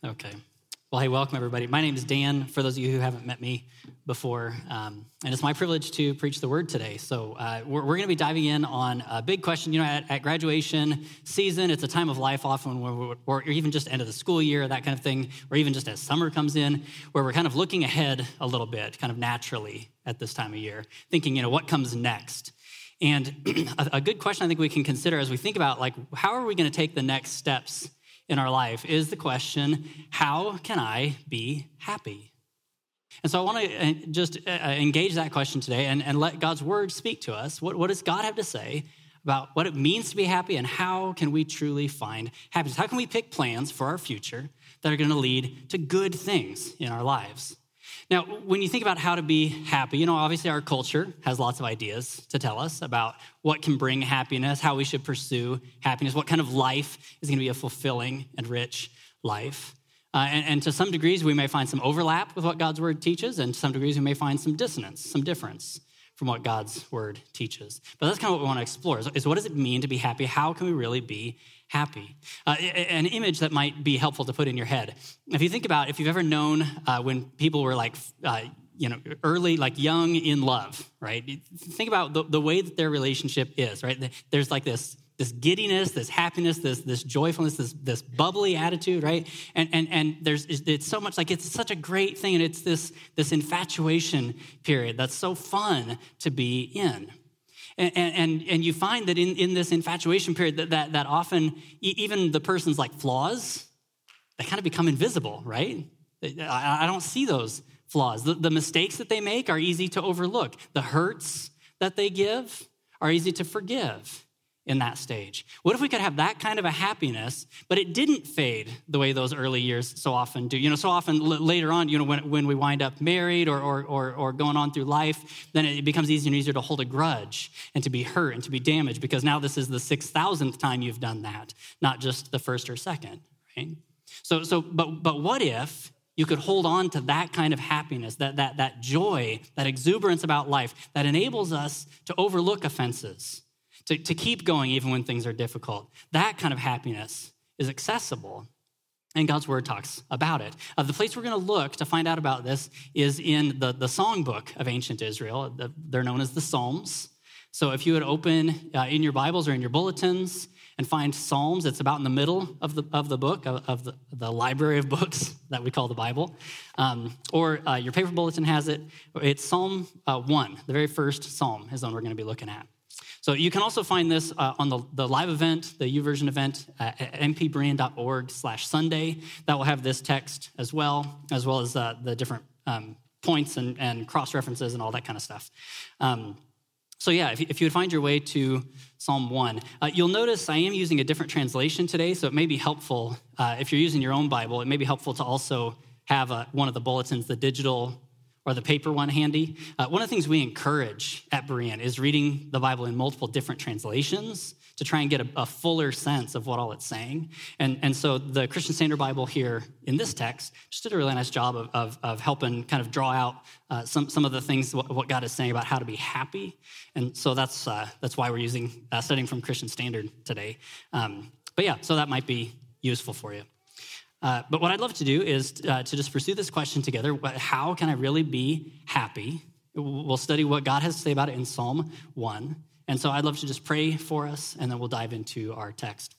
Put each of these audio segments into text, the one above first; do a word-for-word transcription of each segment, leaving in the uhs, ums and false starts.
Okay. Well, hey, welcome, everybody. My name is Dan, for those of you who haven't met me before, um, and it's my privilege to preach the word today. So uh, we're, we're going to be diving in on a big question. You know, at, at graduation season, it's a time of life often, where we're, or even just end of the school year, that kind of thing, or even just as summer comes in, where we're kind of looking ahead a little bit, kind of naturally at this time of year, thinking, you know, what comes next? And a, a good question I think we can consider as we think about, like, how are we going to take the next steps in our life is the question, how can I be happy? And so I want to just engage that question today and, and let God's word speak to us. What, what does God have to say about what it means to be happy, and how can we truly find happiness? How can we pick plans for our future that are going to lead to good things in our lives? Now, when you think about how to be happy, you know, obviously our culture has lots of ideas to tell us about what can bring happiness, how we should pursue happiness, what kind of life is going to be a fulfilling and rich life. Uh, and, and to some degrees, we may find some overlap with what God's word teaches, and to some degrees, we may find some dissonance, some difference from what God's word teaches. But that's kind of what we want to explore, is, is what does it mean to be happy? How can we really be happy? Uh, an image that might be helpful to put in your head. If you think about, if you've ever known uh, when people were like, uh, you know, early, like young in love, right? Think about the, the way that their relationship is, right? There's like this this giddiness, this happiness, this this joyfulness, this this bubbly attitude, right? And and and there's it's so much like it's such a great thing, and it's this this infatuation period that's so fun to be in. And and and you find that in, in this infatuation period that, that that often even the person's like flaws, they kind of become invisible, right? I, I don't see those flaws. The, the mistakes that they make are easy to overlook. The hurts that they give are easy to forgive in that stage. What if we could have that kind of a happiness, but it didn't fade the way those early years so often do? You know, so often l- later on, you know, when, when we wind up married or, or or or going on through life, then it becomes easier and easier to hold a grudge and to be hurt and to be damaged, because now this is the six thousandth time you've done that, not just the first or second, right? So, so, but but what if you could hold on to that kind of happiness, that that that joy, that exuberance about life that enables us to overlook offenses, To, to keep going even when things are difficult? That kind of happiness is accessible, and God's word talks about it. Uh, the place we're going to look to find out about this is in the, the songbook of ancient Israel. The, they're known as the Psalms. So if you would open uh, in your Bibles or in your bulletins and find Psalms, it's about in the middle of the of the book, of, of the, the library of books that we call the Bible. Um, or uh, your paper bulletin has it. It's Psalm uh, one, the very first psalm is the one we're going to be looking at. So you can also find this uh, on the, the live event, the YouVersion event, uh, at m p berean dot org slash Sunday. That will have this text as well, as well as uh, the different um, points and, and cross-references and all that kind of stuff. Um, so yeah, if, if you would find your way to Psalm one, uh, you'll notice I am using a different translation today, so it may be helpful, uh, if you're using your own Bible, it may be helpful to also have uh, one of the bulletins, the digital or the paper one handy. Uh, one of the things we encourage at Berean is reading the Bible in multiple different translations to try and get a, a fuller sense of what all it's saying. And, and so the Christian Standard Bible here in this text just did a really nice job of, of, of helping kind of draw out uh, some, some of the things, what, what God is saying about how to be happy. And so that's uh, that's why we're using, uh, studying from Christian Standard today. Um, but yeah, so that might be useful for you. Uh, but what I'd love to do is uh, to just pursue this question together. How can I really be happy? We'll study what God has to say about it in Psalm one. And so I'd love to just pray for us, and then we'll dive into our text.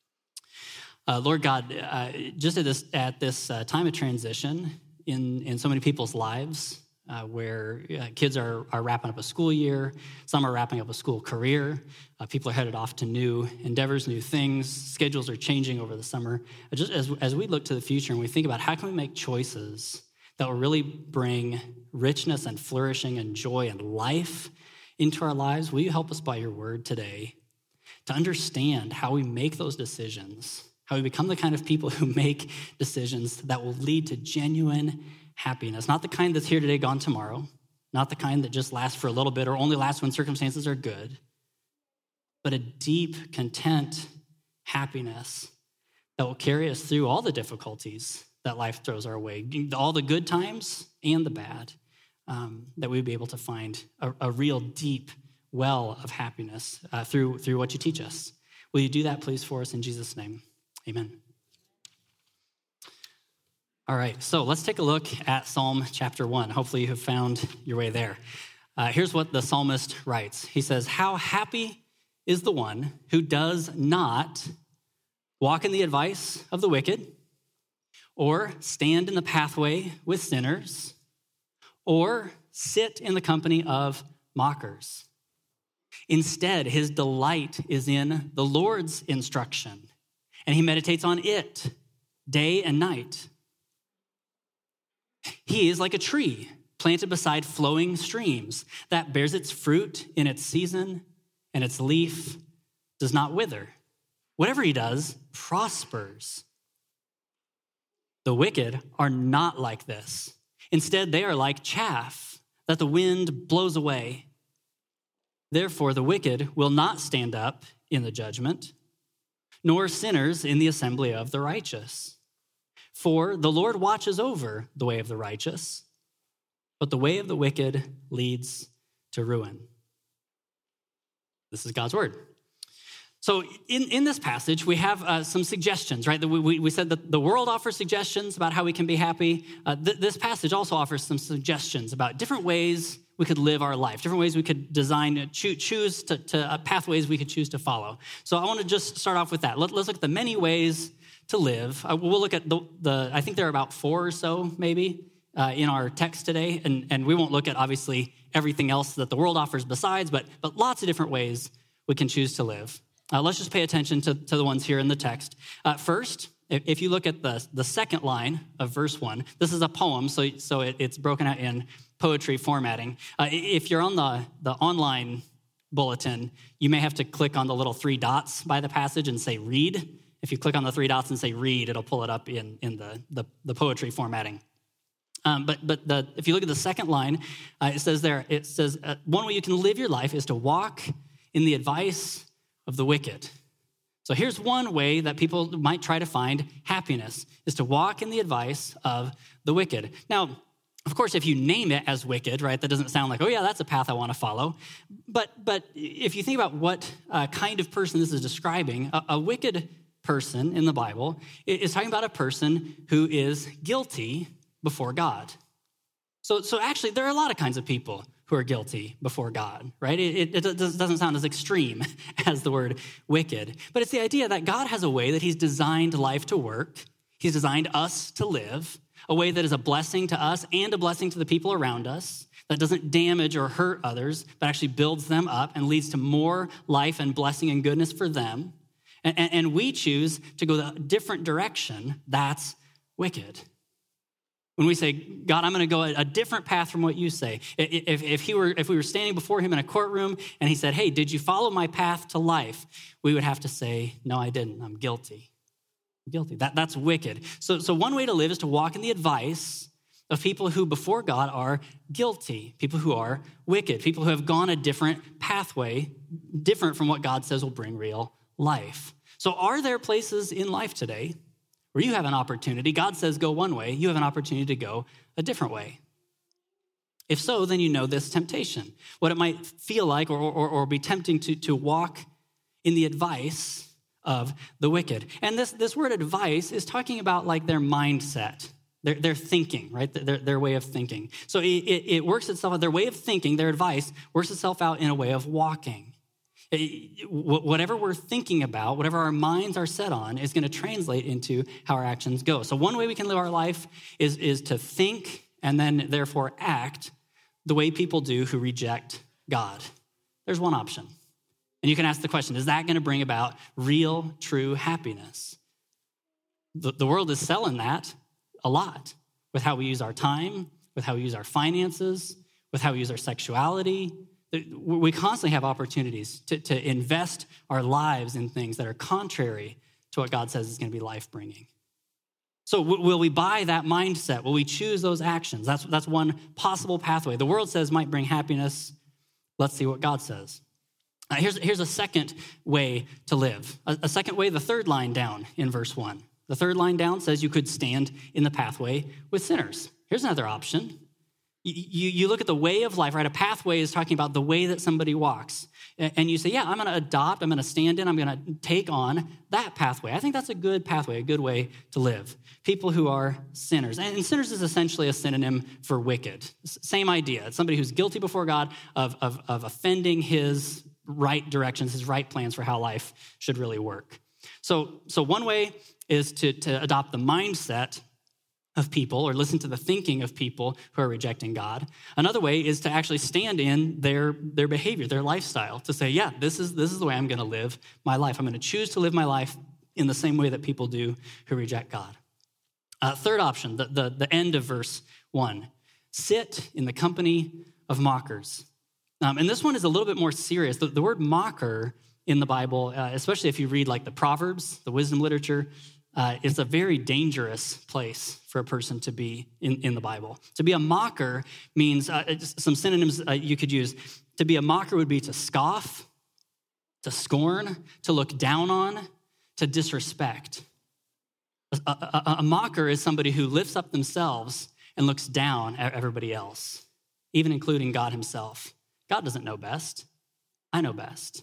Uh, Lord God, uh, just at this at this uh, time of transition in, in so many people's lives, uh, where uh, kids are, are wrapping up a school year, some are wrapping up a school career, uh, people are headed off to new endeavors, new things, schedules are changing over the summer. Just as, as we look to the future and we think about how can we make choices that will really bring richness and flourishing and joy and life into our lives, will you help us by your word today to understand how we make those decisions, how we become the kind of people who make decisions that will lead to genuine happiness, not the kind that's here today, gone tomorrow, not the kind that just lasts for a little bit or only lasts when circumstances are good, but a deep, content happiness that will carry us through all the difficulties that life throws our way, all the good times and the bad, um, that we'd be able to find a, a real deep well of happiness uh, through, through what you teach us. Will you do that, please, for us in Jesus' name? Amen. All right, so let's take a look at Psalm chapter one. Hopefully you have found your way there. Uh, here's what the psalmist writes. He says, "How happy is the one who does not walk in the advice of the wicked, or stand in the pathway with sinners, or sit in the company of mockers. Instead, his delight is in the Lord's instruction, and he meditates on it day and night. He is like a tree planted beside flowing streams that bears its fruit in its season, and its leaf does not wither. Whatever he does prospers. The wicked are not like this. Instead, they are like chaff that the wind blows away. Therefore, the wicked will not stand up in the judgment, nor sinners in the assembly of the righteous. For the Lord watches over the way of the righteous, but the way of the wicked leads to ruin." This is God's word. So in, in this passage, we have uh, some suggestions, right? We, we, we said that the world offers suggestions about how we can be happy. Uh, th- this passage also offers some suggestions about different ways we could live our life, different ways we could design, choose, choose to, to uh, pathways we could choose to follow. So I want to just start off with that. Let, let's look at the many ways to live. Uh, we'll look at the, the, I think there are about four or so maybe uh, in our text today, and, and we won't look at obviously everything else that the world offers besides, but, but lots of different ways we can choose to live. Uh, let's just pay attention to, to the ones here in the text. Uh, first, if, if you look at the, the second line of verse one, this is a poem, so, so it, it's broken out in poetry formatting. Uh, if you're on the, the online bulletin, you may have to click on the little three dots by the passage and say read. If you click on the three dots and say read, it'll pull it up in, in the, the, the poetry formatting. Um, but but the, if you look at the second line, uh, it says there, it says, uh, one way you can live your life is to walk in the advice of the wicked. So here's one way that people might try to find happiness, is to walk in the advice of the wicked. Now, of course, if you name it as wicked, right, that doesn't sound like, oh yeah, that's a path I want to follow. But but if you think about what uh, kind of person this is describing, a, a wicked person in the Bible is talking about a person who is guilty before God. So, so actually, there are a lot of kinds of people who are guilty before God, right? It, it, it doesn't sound as extreme as the word wicked, but it's the idea that God has a way that he's designed life to work. He's designed us to live, a way that is a blessing to us and a blessing to the people around us, that doesn't damage or hurt others, but actually builds them up and leads to more life and blessing and goodness for them. And, and we choose to go a different direction. That's wicked. When we say, God, I'm going to go a different path from what you say. If, if he were, if we were standing before him in a courtroom and he said, hey, did you follow my path to life? We would have to say, no, I didn't. I'm guilty. I'm guilty. That, that's wicked. So, so one way to live is to walk in the advice of people who before God are guilty, people who are wicked, people who have gone a different pathway, different from what God says will bring real life. So are there places in life today where you have an opportunity? God says go one way, you have an opportunity to go a different way. If so, then you know this temptation, what it might feel like or, or, or be tempting to, to walk in the advice of the wicked. And this, this word advice is talking about like their mindset, their, their thinking, right? Their, their way of thinking. So it, it, it works itself out, their way of thinking, their advice works itself out in a way of walking. Whatever we're thinking about, whatever our minds are set on, is going to translate into how our actions go. So one way we can live our life is, is to think and then therefore act the way people do who reject God. There's one option. And you can ask the question, is that going to bring about real, true happiness? The, the world is selling that a lot with how we use our time, with how we use our finances, with how we use our sexuality. We constantly have opportunities to, to invest our lives in things that are contrary to what God says is going to be life-bringing. So will we buy that mindset? Will we choose those actions? That's, that's one possible pathway. The world says might bring happiness. Let's see what God says. Uh, here's, here's a second way to live. A, a second way, the third line down in verse one. The third line down says you could stand in the pathway with sinners. Here's another option. You, you look at the way of life, right? A pathway is talking about the way that somebody walks. And you say, yeah, I'm going to adopt, I'm going to stand in, I'm going to take on that pathway. I think that's a good pathway, a good way to live. People who are sinners. And sinners is essentially a synonym for wicked. Same idea. It's somebody who's guilty before God of, of, of offending his right directions, his right plans for how life should really work. So, so one way is to, to adopt the mindset of people or listen to the thinking of people who are rejecting God. Another way is to actually stand in their, their behavior, their lifestyle, to say, yeah, this is, this is the way I'm going to live my life. I'm going to choose to live my life in the same way that people do who reject God. Uh, third option, the, the, the end of verse one, sit in the company of mockers. Um, and this one is a little bit more serious. The, the word mocker in the Bible, uh, especially if you read like the Proverbs, the wisdom literature, uh, is a very dangerous place for a person to be in, in the Bible. To be a mocker means, uh, some synonyms uh, you could use. To be a mocker would be to scoff, to scorn, to look down on, to disrespect. A, a, a mocker is somebody who lifts up themselves and looks down at everybody else, even including God himself. God doesn't know best. I know best.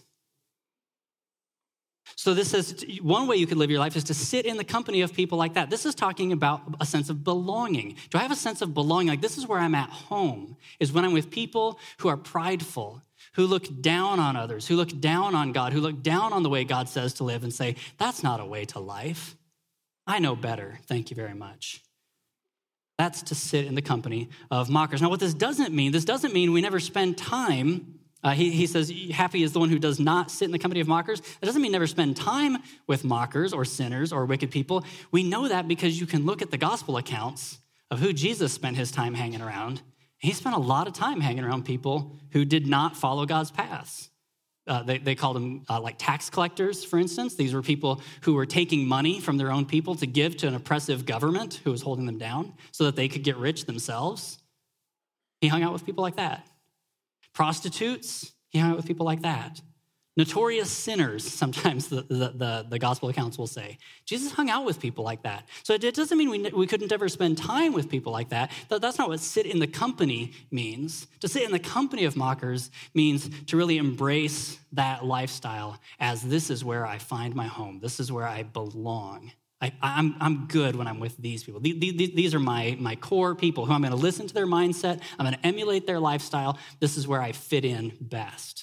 So this says one way you could live your life is to sit in the company of people like that. This is talking about a sense of belonging. Do I have a sense of belonging? Like, this is where I'm at home, is when I'm with people who are prideful, who look down on others, who look down on God, who look down on the way God says to live and say, that's not a way to life. I know better. Thank you very much. That's to sit in the company of mockers. Now, what this doesn't mean, this doesn't mean we never spend time. Uh, he, he says, happy is the one who does not sit in the company of mockers. That doesn't mean never spend time with mockers or sinners or wicked people. We know that because you can look at the gospel accounts of who Jesus spent his time hanging around. He spent a lot of time hanging around people who did not follow God's paths. Uh, they, they called them uh, like tax collectors, for instance. These were people who were taking money from their own people to give to an oppressive government who was holding them down so that they could get rich themselves. He hung out with people like that. Prostitutes, he hung out with people like that. Notorious sinners, sometimes the, the, the, the gospel accounts will say. Jesus hung out with people like that. So it doesn't mean we, we couldn't ever spend time with people like that. That's not what sit in the company means. To sit in the company of mockers means to really embrace that lifestyle as this is where I find my home. This is where I belong. I, I'm, I'm good when I'm with these people. These, these are my, my core people who I'm going to listen to their mindset. I'm going to emulate their lifestyle. This is where I fit in best.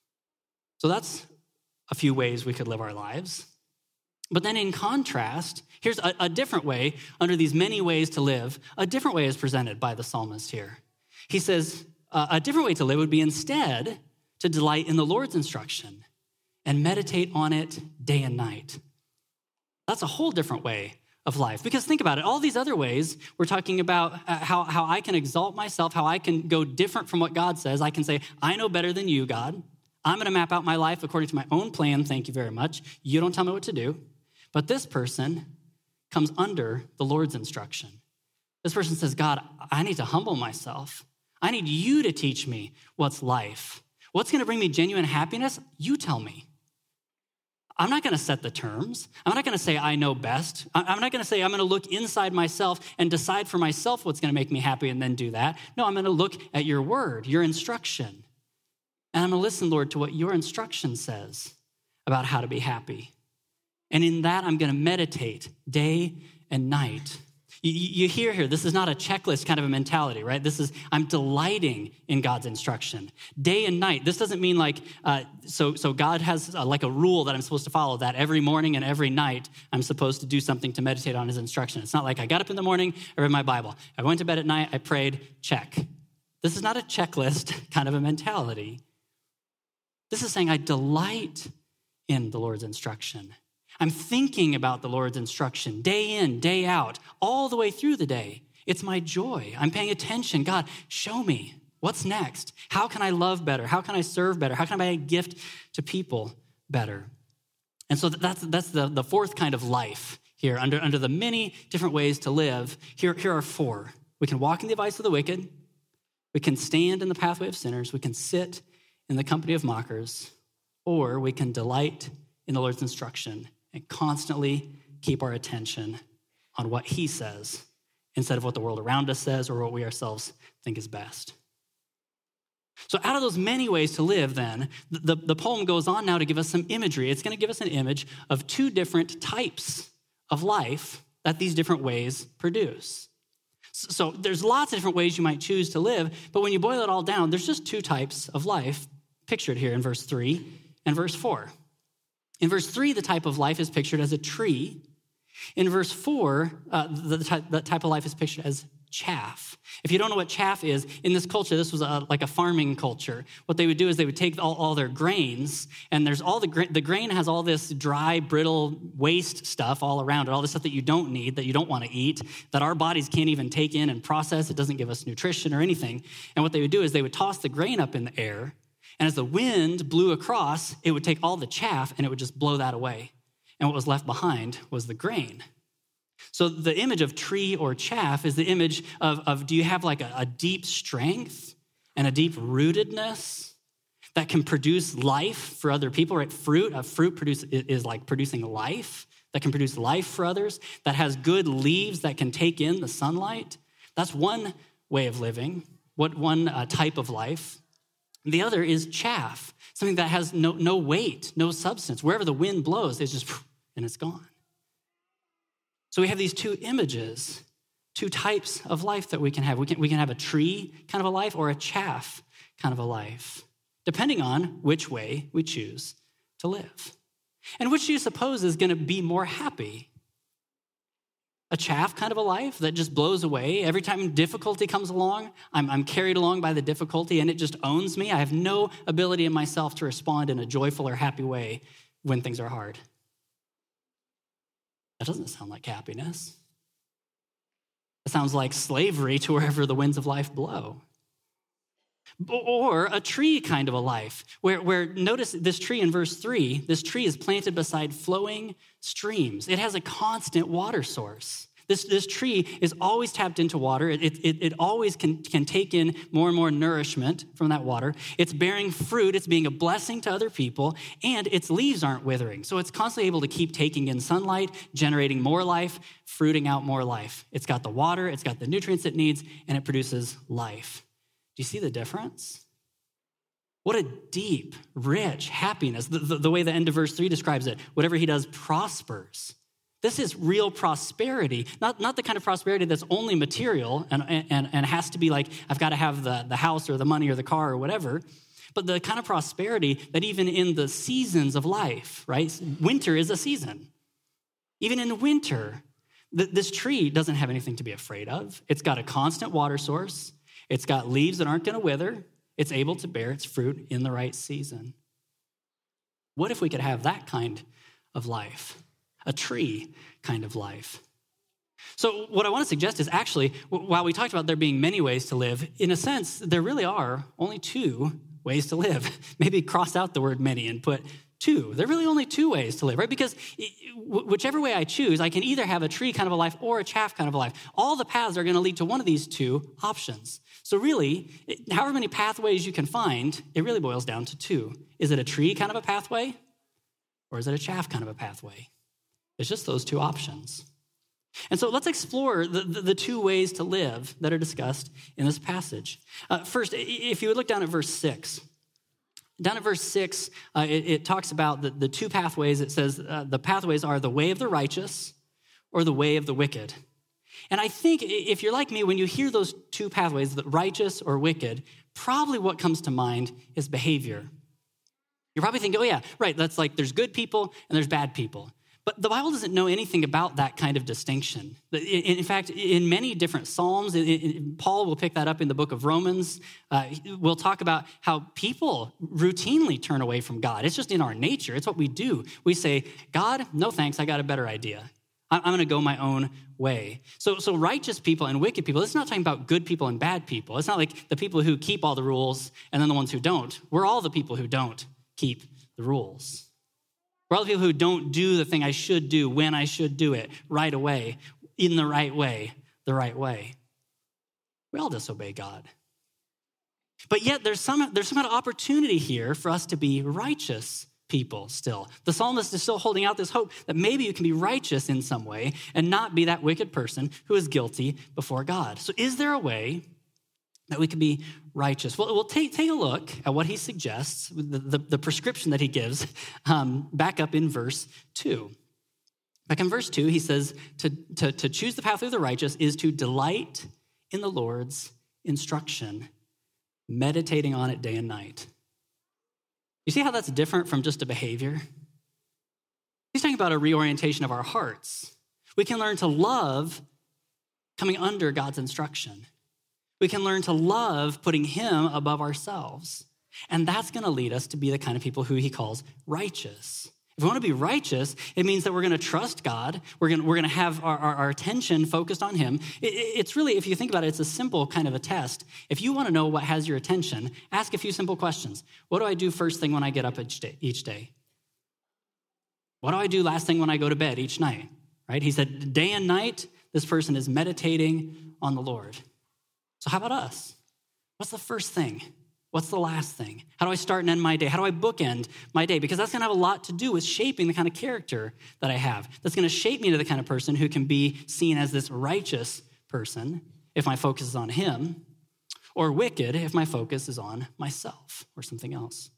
So that's a few ways we could live our lives. But then in contrast, here's a, a different way, under these many ways to live, a different way is presented by the psalmist here. He says uh, a different way to live would be instead to delight in the Lord's instruction and meditate on it day and night. That's a whole different way of life. Because think about it, all these other ways, we're talking about uh, how, how I can exalt myself, how I can go different from what God says. I can say, I know better than you, God. I'm going to map out my life according to my own plan. Thank you very much. You don't tell me what to do. But this person comes under the Lord's instruction. This person says, God, I need to humble myself. I need you to teach me what's life. What's going to bring me genuine happiness? You tell me. I'm not going to set the terms. I'm not going to say I know best. I'm not going to say I'm going to look inside myself and decide for myself what's going to make me happy and then do that. No, I'm going to look at your word, your instruction. And I'm going to listen, Lord, to what your instruction says about how to be happy. And in that, I'm going to meditate day and night. You, you hear here, this is not a checklist kind of a mentality, right? This is, I'm delighting in God's instruction. Day and night. This doesn't mean like, uh, so, so God has uh, like a rule that I'm supposed to follow, that every morning and every night I'm supposed to do something to meditate on his instruction. It's not like I got up in the morning, I read my Bible. I went to bed at night, I prayed, check. This is not a checklist kind of a mentality. This is saying I delight in the Lord's instruction. I'm thinking about the Lord's instruction day in, day out, all the way through the day. It's my joy. I'm paying attention. God, show me what's next. How can I love better? How can I serve better? How can I gift to people better? And so that's, that's the, the fourth kind of life here. Under, under the many different ways to live, here, here are four. We can walk in the advice of the wicked. We can stand in the pathway of sinners. We can sit in the company of mockers, or we can delight in the Lord's instruction and constantly keep our attention on what he says instead of what the world around us says or what we ourselves think is best. So out of those many ways to live, then, the, the poem goes on now to give us some imagery. It's going to give us an image of two different types of life that these different ways produce. So there's lots of different ways you might choose to live, but when you boil it all down, there's just two types of life pictured here in verse three and verse four. In verse three, the type of life is pictured as a tree. In verse four, uh, the, type, the type of life is pictured as chaff. If you don't know what chaff is, in this culture, this was a, like a farming culture. What they would do is they would take all, all their grains, and there's all the grain, the grain has all this dry, brittle waste stuff all around it, all this stuff that you don't need, that you don't want to eat, that our bodies can't even take in and process. It doesn't give us nutrition or anything. And what they would do is they would toss the grain up in the air, and as the wind blew across, it would take all the chaff and it would just blow that away. And what was left behind was the grain. So the image of tree or chaff is the image of, of do you have like a, a deep strength and a deep rootedness that can produce life for other people, right? Fruit, a fruit produce, is like producing life, that can produce life for others, that has good leaves that can take in the sunlight. That's one way of living, what one uh, type of life. The other is chaff, something that has no, no weight, no substance. Wherever the wind blows, it's just, and it's gone. So we have these two images, two types of life that we can have. We can, we can have a tree kind of a life or a chaff kind of a life, depending on which way we choose to live. And which do you suppose is going to be more happy? A chaff kind of a life that just blows away. Every time difficulty comes along, I'm, I'm carried along by the difficulty and it just owns me. I have no ability in myself to respond in a joyful or happy way when things are hard. That doesn't sound like happiness. It sounds like slavery to wherever the winds of life blow. Or a tree kind of a life, where, where notice this tree in verse three, this tree is planted beside flowing streams. It has a constant water source. This, this tree is always tapped into water. It, it, it always can, can take in more and more nourishment from that water. It's bearing fruit. It's being a blessing to other people, and its leaves aren't withering. So it's constantly able to keep taking in sunlight, generating more life, fruiting out more life. It's got the water, it's got the nutrients it needs, and it produces life. Do you see the difference? What a deep, rich happiness. The, the, the way the end of verse three describes it, whatever he does prospers. This is real prosperity, not, not the kind of prosperity that's only material and, and, and has to be like, I've got to have the, the house or the money or the car or whatever, but the kind of prosperity that even in the seasons of life, right? Winter is a season. Even in winter, th- this tree doesn't have anything to be afraid of. It's got a constant water source. It's got leaves that aren't going to wither. It's able to bear its fruit in the right season. What if we could have that kind of life? A tree kind of life. So what I want to suggest is actually, while we talked about there being many ways to live, in a sense, there really are only two ways to live. Maybe cross out the word many and put two. There are really only two ways to live, right? Because whichever way I choose, I can either have a tree kind of a life or a chaff kind of a life. All the paths are going to lead to one of these two options. So really, however many pathways you can find, it really boils down to two. Is it a tree kind of a pathway, or is it a chaff kind of a pathway? It's just those two options. And so let's explore the, the, the two ways to live that are discussed in this passage. Uh, first, if you would look down at verse six. Down at verse six, uh, it, it talks about the, the two pathways. It says uh, the pathways are the way of the righteous or the way of the wicked. And I think if you're like me, when you hear those two pathways, the righteous or wicked, probably what comes to mind is behavior. You're probably thinking, oh yeah, right, that's like there's good people and there's bad people. But the Bible doesn't know anything about that kind of distinction. In fact, in many different Psalms, Paul will pick that up in the book of Romans. Uh, we'll talk about how people routinely turn away from God. It's just in our nature. It's what we do. We say, God, no thanks, I got a better idea. I'm going to go my own way. So, so righteous people and wicked people, it's not talking about good people and bad people. It's not like the people who keep all the rules and then the ones who don't. We're all the people who don't keep the rules. We're all the people who don't do the thing I should do when I should do it right away, in the right way, the right way. We all disobey God. But yet there's some, there's some kind of opportunity here for us to be righteous people still. The psalmist is still holding out this hope that maybe you can be righteous in some way and not be that wicked person who is guilty before God. So is there a way that we can be righteous? Well, we'll take, take a look at what he suggests, the, the, the prescription that he gives, um, back up in verse two. Back in verse two, he says, to, to, to choose the path of the righteous is to delight in the Lord's instruction, meditating on it day and night. You see how that's different from just a behavior? He's talking about a reorientation of our hearts. We can learn to love coming under God's instruction. We can learn to love putting him above ourselves. And that's going to lead us to be the kind of people who he calls righteous. If we want to be righteous, it means that we're going to trust God. We're going to, we're going to have our, our, our attention focused on him. It, it's really, if you think about it, it's a simple kind of a test. If you want to know what has your attention, ask a few simple questions. What do I do first thing when I get up each day? Each day? What do I do last thing when I go to bed each night? Right? He said, day and night, this person is meditating on the Lord. So how about us? What's the first thing? What's the last thing? How do I start and end my day? How do I bookend my day? Because that's going to have a lot to do with shaping the kind of character that I have. That's going to shape me to the kind of person who can be seen as this righteous person if my focus is on him, or wicked if my focus is on myself or something else.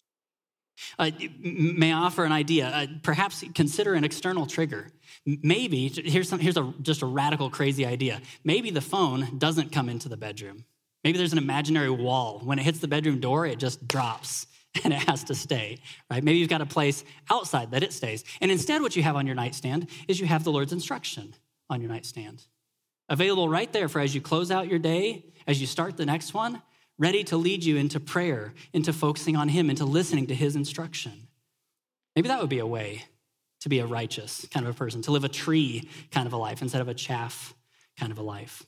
Uh, may I offer an idea? Uh, perhaps consider an external trigger. Maybe, here's, some, here's a, just a radical, crazy idea. Maybe the phone doesn't come into the bedroom. Maybe there's an imaginary wall. When it hits the bedroom door, it just drops and it has to stay, right? Maybe you've got a place outside that it stays. And instead, what you have on your nightstand is you have the Lord's instruction on your nightstand. Available right there for as you close out your day, as you start the next one, ready to lead you into prayer, into focusing on him, into listening to his instruction. Maybe that would be a way to be a righteous kind of a person, to live a tree kind of a life instead of a chaff kind of a life.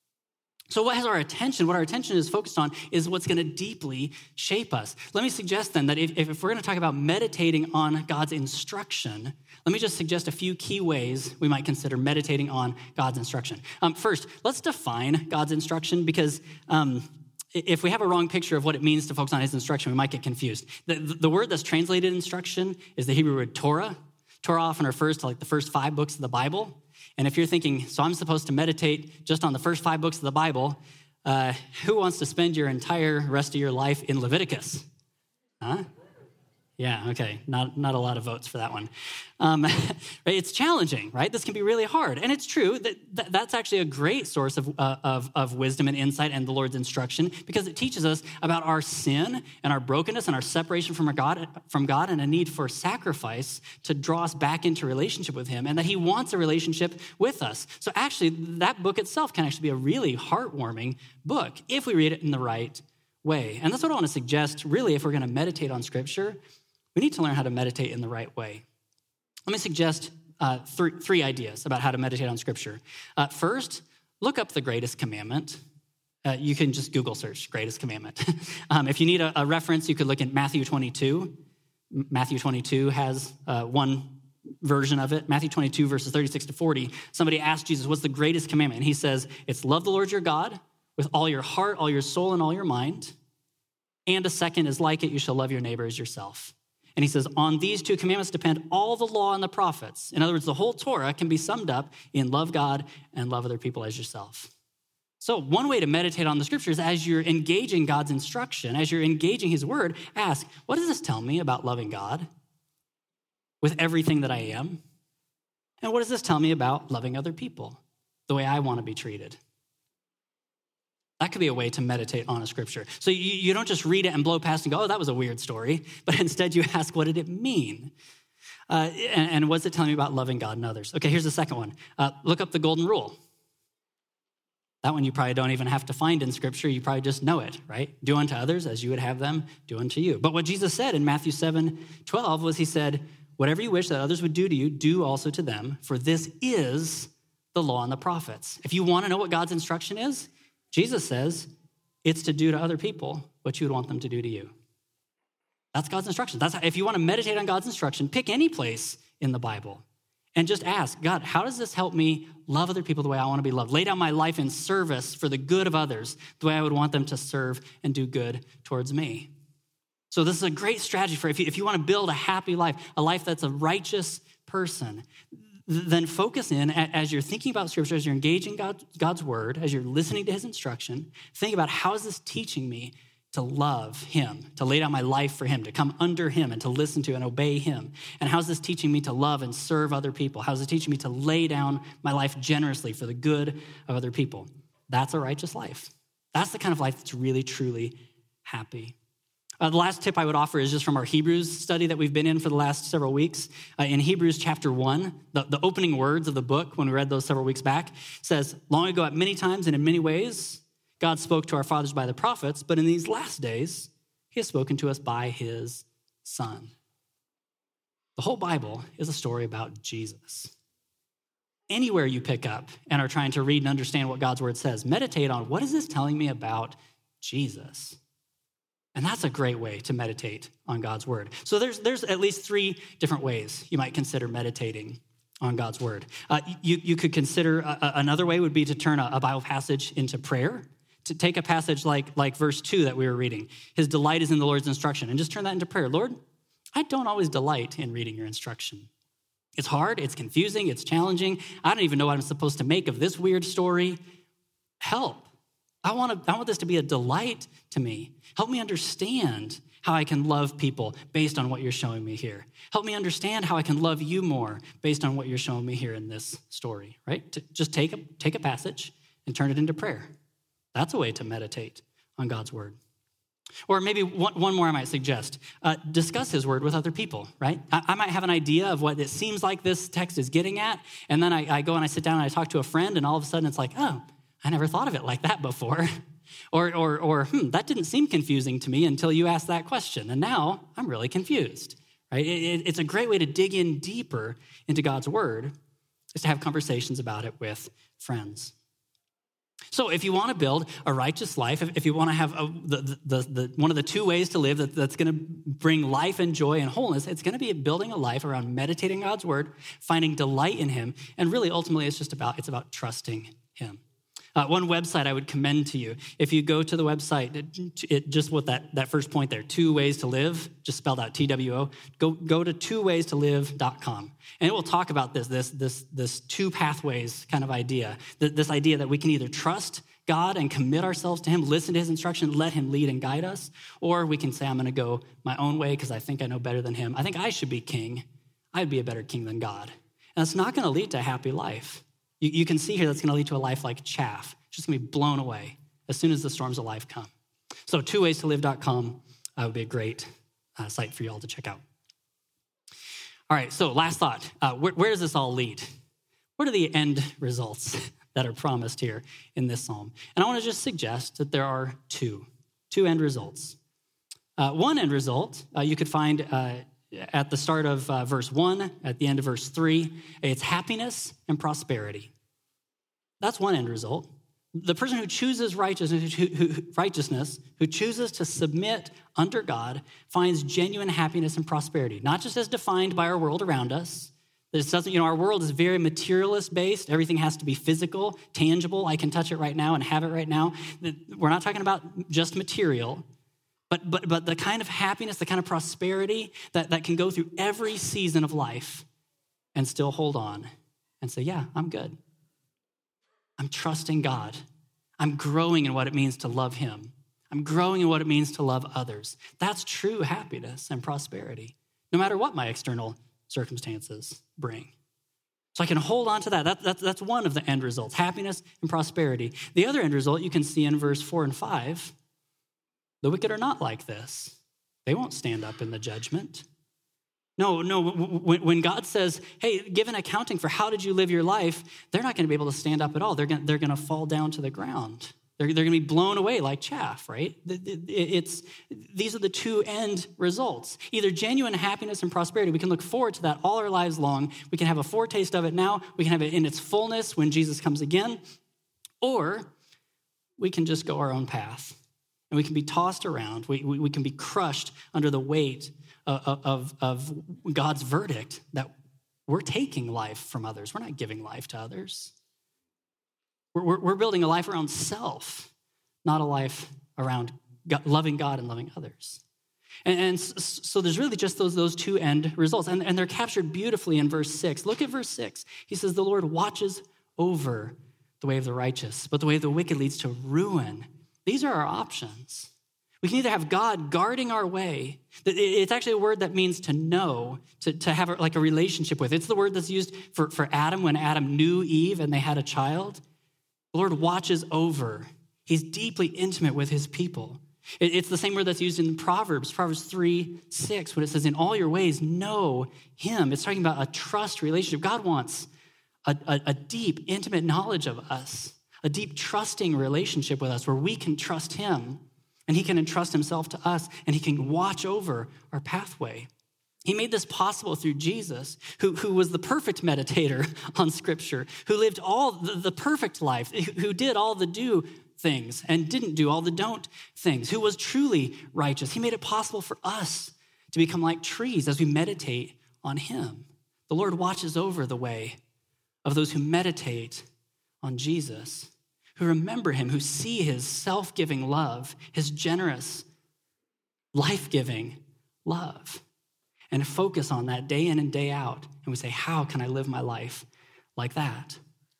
So what has our attention, what our attention is focused on is what's going to deeply shape us. Let me suggest then that if, if we're going to talk about meditating on God's instruction, let me just suggest a few key ways we might consider meditating on God's instruction. Um, first, let's define God's instruction because um, if we have a wrong picture of what it means to focus on his instruction, we might get confused. The, the word that's translated instruction is the Hebrew word Torah. Torah often refers to like the first five books of the Bible. And if you're thinking, so I'm supposed to meditate just on the first five books of the Bible, uh, who wants to spend your entire rest of your life in Leviticus? Huh? Yeah, okay, not, not a lot of votes for that one. Um, it's challenging, right? This can be really hard. And it's true that th- that's actually a great source of, uh, of, of wisdom and insight and the Lord's instruction because it teaches us about our sin and our brokenness and our separation from our God, from God and a need for sacrifice to draw us back into relationship with him and that he wants a relationship with us. So actually, that book itself can actually be a really heartwarming book if we read it in the right way. And that's what I want to suggest, really, if we're going to meditate on Scripture. We need to learn how to meditate in the right way. Let me suggest uh, th- three ideas about how to meditate on Scripture. Uh, first, look up the greatest commandment. Uh, you can just Google search greatest commandment. um, if you need a, a reference, you could look at Matthew twenty-two. Matthew twenty-two has uh, one version of it. Matthew twenty-two, verses thirty-six to forty. Somebody asked Jesus, what's the greatest commandment? And he says, it's love the Lord your God with all your heart, all your soul, and all your mind. And a second is like it, you shall love your neighbor as yourself. And he says, on these two commandments depend all the law and the prophets. In other words, the whole Torah can be summed up in love God and love other people as yourself. So one way to meditate on the scriptures as you're engaging God's instruction, as you're engaging his word, ask, what does this tell me about loving God with everything that I am? And what does this tell me about loving other people the way I want to be treated? That could be a way to meditate on a scripture. So you, you don't just read it and blow past and go, oh, that was a weird story. But instead you ask, what did it mean? Uh, and, and what's it telling me about loving God and others? Okay, here's the second one. Uh, look up the golden rule. That one you probably don't even have to find in scripture. You probably just know it, right? Do unto others as you would have them do unto you. But what Jesus said in Matthew seven twelve was he said, whatever you wish that others would do to you, do also to them, for this is the law and the prophets. If you want to know what God's instruction is, Jesus says it's to do to other people what you would want them to do to you. That's God's instruction. That's how, if you want to meditate on God's instruction, pick any place in the Bible and just ask, God, how does this help me love other people the way I want to be loved? Lay down my life in service for the good of others the way I would want them to serve and do good towards me. So this is a great strategy for if you, if you want to build a happy life, a life that's a righteous person, then focus in as you're thinking about Scripture, as you're engaging God, God's word, as you're listening to his instruction, think about how is this teaching me to love him, to lay down my life for him, to come under him and to listen to and obey him. And how's this teaching me to love and serve other people? How's it teaching me to lay down my life generously for the good of other people? That's a righteous life. That's the kind of life that's really, truly happy. Uh, the last tip I would offer is just from our Hebrews study that we've been in for the last several weeks. Uh, in Hebrews chapter one, the, the opening words of the book, when we read those several weeks back, says, long ago at many times and in many ways, God spoke to our fathers by the prophets, but in these last days, he has spoken to us by his Son. The whole Bible is a story about Jesus. Anywhere you pick up and are trying to read and understand what God's word says, meditate on what is this telling me about Jesus? And that's a great way to meditate on God's word. So there's, there's at least three different ways you might consider meditating on God's word. Uh, you, you could consider a, another way would be to turn a, a Bible passage into prayer, to take a passage like, like verse two that we were reading. His delight is in the Lord's instruction, and just turn that into prayer. Lord, I don't always delight in reading your instruction. It's hard, it's confusing, it's challenging. I don't even know what I'm supposed to make of this weird story. Help. I want to. I want this to be a delight to me. Help me understand how I can love people based on what you're showing me here. Help me understand how I can love you more based on what you're showing me here in this story, right? To just take a, take a passage and turn it into prayer. That's a way to meditate on God's word. Or maybe one, one more I might suggest. Uh, discuss his word with other people, right? I, I might have an idea of what it seems like this text is getting at, and then I, I go and I sit down and I talk to a friend, and all of a sudden it's like, oh, I never thought of it like that before. or, or, or hmm, that didn't seem confusing to me until you asked that question. And now I'm really confused, right? It, it, it's a great way to dig in deeper into God's word is to have conversations about it with friends. So if you want to build a righteous life, if, if you want to have a, the, the, the, one of the two ways to live that, that's going to bring life and joy and wholeness, it's going to be building a life around meditating God's word, finding delight in him, and really ultimately it's just about, it's about trusting him. Uh, one website I would commend to you, if you go to the website, it, it just with that, that first point there, two ways to live, just spelled out T W O, go, go to two ways to live dot com. And it will talk about this, this, this, this two pathways kind of idea, this idea that we can either trust God and commit ourselves to him, listen to his instruction, let him lead and guide us, or we can say, I'm going to go my own way because I think I know better than him. I think I should be king. I'd be a better king than God. And it's not going to lead to a happy life. You, you can see here that's going to lead to a life like chaff. It's just going to be blown away as soon as the storms of life come. So two ways to live dot com uh, would be a great uh, site for you all to check out. All right, so last thought. Uh, where, where does this all lead? What are the end results that are promised here in this psalm? And I want to just suggest that there are two, two end results. Uh, one end result uh, you could find uh, at the start of uh, verse one, at the end of verse three. It's happiness and prosperity. That's one end result. The person who chooses righteousness, who, who, righteousness, who chooses to submit under God, finds genuine happiness and prosperity, not just as defined by our world around us. This doesn't, you know, our world is very materialist-based. Everything has to be physical, tangible. I can touch it right now and have it right now. We're not talking about just material, but but but the kind of happiness, the kind of prosperity that, that can go through every season of life and still hold on and say, yeah, I'm good. I'm trusting God. I'm growing in what it means to love him. I'm growing in what it means to love others. That's true happiness and prosperity, no matter what my external circumstances bring. So I can hold on to that. that, that that's one of the end results, happiness and prosperity. The other end result you can see in verse four and five, the wicked are not like this. They won't stand up in the judgment. No, no, when God says, hey, give an accounting for how did you live your life, they're not going to be able to stand up at all. They're going, they're going to fall down to the ground. They're, they're going to be blown away like chaff, right? It's, these are the two end results. Either genuine happiness and prosperity. We can look forward to that all our lives long. We can have a foretaste of it now. We can have it in its fullness when Jesus comes again. Or we can just go our own path. And we can be tossed around. We, we, we can be crushed under the weight Of, of, of God's verdict that we're taking life from others. We're not giving life to others. We're, we're, we're building a life around self, not a life around God, loving God and loving others. And, and so there's really just those, those two end results. And, and they're captured beautifully in verse six. Look at verse six. He says, the Lord watches over the way of the righteous, but the way of the wicked leads to ruin. These are our options. We can either have God guarding our way. It's actually a word that means to know, to, to have like a relationship with. It's the word that's used for, for Adam when Adam knew Eve and they had a child. The Lord watches over. He's deeply intimate with his people. It's the same word that's used in Proverbs, Proverbs three, six, when it says, in all your ways, know him. It's talking about a trust relationship. God wants a, a, a deep, intimate knowledge of us, a deep, trusting relationship with us where we can trust him and he can entrust himself to us and he can watch over our pathway. He made this possible through Jesus, who, who was the perfect meditator on Scripture, who lived all the, the perfect life, who did all the do things and didn't do all the don't things, who was truly righteous. He made it possible for us to become like trees as we meditate on him. The Lord watches over the way of those who meditate on Jesus, who remember him, who see his self-giving love, his generous, life-giving love, and focus on that day in and day out. And we say, how can I live my life like that?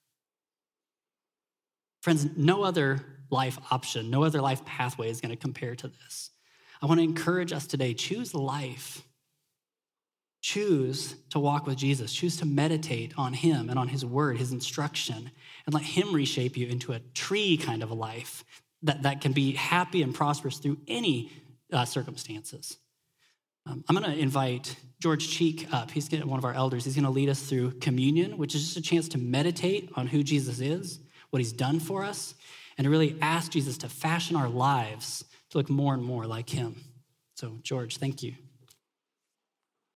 Friends, no other life option, no other life pathway is going to compare to this. I want to encourage us today, choose life. Choose to walk with Jesus. Choose to meditate on him and on his word, his instruction, and let him reshape you into a tree kind of a life that, that can be happy and prosperous through any uh, circumstances. Um, I'm going to invite George Cheek up. He's gonna, one of our elders. He's going to lead us through communion, which is just a chance to meditate on who Jesus is, what he's done for us, and to really ask Jesus to fashion our lives to look more and more like him. So, George, thank you.